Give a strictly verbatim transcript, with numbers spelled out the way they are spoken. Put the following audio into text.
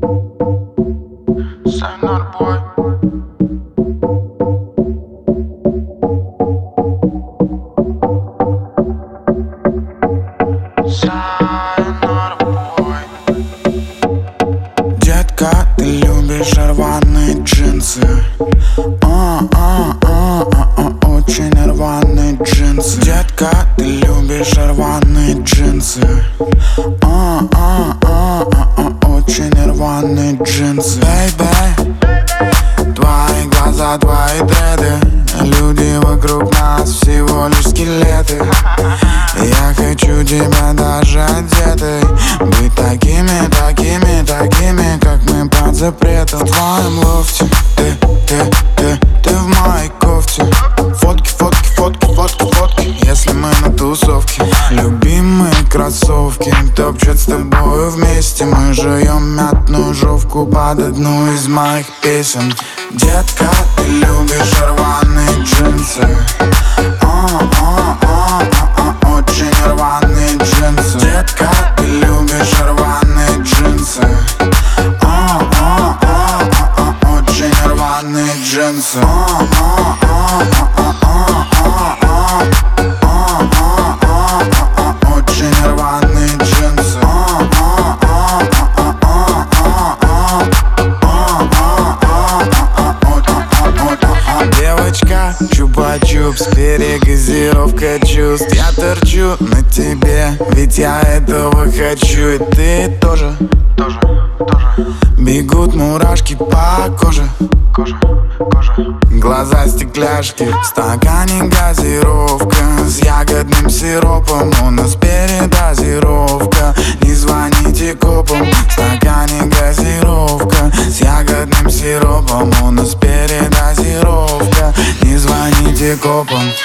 Сайнар бой. Сайнар бой. Детка, ты любишь рваные джинсы. А-а-а-а-а, очень рваные джинсы. Детка, ты любишь рваные джинсы. А-а-а-а-а, очень рваные джинсы. Бэйбэй, твои глаза, твои дреды. Люди вокруг нас всего лишь скелеты. Я хочу тебя даже одетой. Быть такими, такими, такими, как мы под запретом. В твоем лофте ты, ты, ты, ты в моей кофте. Фотки, фотки, фотки, фотки, фотки, если мы на тусовке. Любимые кроссовки топчут с тобою вместе. Мы жуем мятную жовку под одну из моих песен. Детка, ты любишь рваные джинсы. А-а-а-а-а, очень рваные джинсы. Детка, ты любишь рваные джинсы. А-а-а-а-а, очень рваные джинсы. А-а-а-а-а-а, очень рваные джинсы. Девочка, чупа-чупс, перегазировка чувств. Я торчу на тебе, ведь я этого хочу. И ты тоже, Тоже, тоже. бегут мурашки по коже. Кожа, кожа. Глаза стекляшки, в стакане газировка с ягодным сиропом. У нас передозировка, не звоните копам. В стакане газировка с ягодным сиропом. У нас передозировка, не звоните копам.